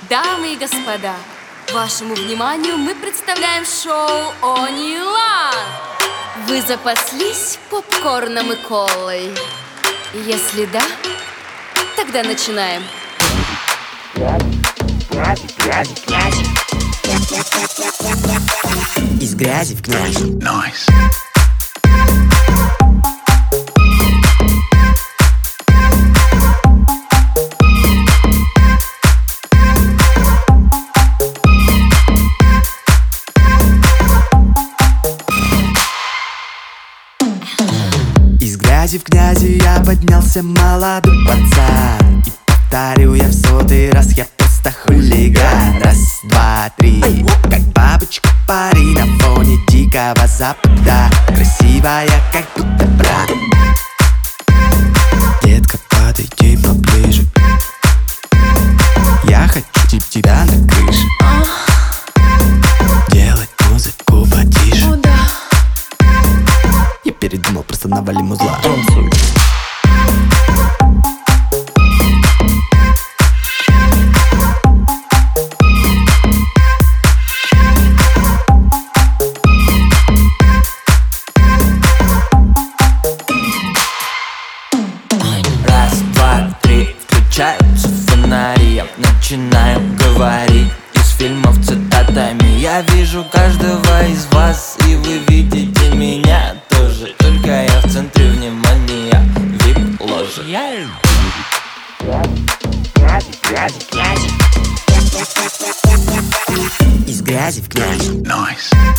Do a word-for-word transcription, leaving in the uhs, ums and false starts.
Дамы и господа, вашему вниманию мы представляем шоу Онила. Вы запаслись попкорном и колой? Если да, тогда начинаем. Из грязи в князи. Nice. Из грязи в князи я поднялся молодой пацан. И повторю я в сотый раз, я просто хулиган. Раз, два, три, как бабочка пари на фоне дикого запада. Красивая, как будто брат. Детка, подойди поближе. Я хочу тебя на крыше. Делать музыку потише. Я передумал, просто навали музла. Танцуй. Раз, два, три, включаются фонари. Я начинаю говорить из фильмов цитатами. Я вижу каждого из вас, и вы видите меня тоже. Только я в центре внимания, вип-ложа. Из грязи в князи. Nice.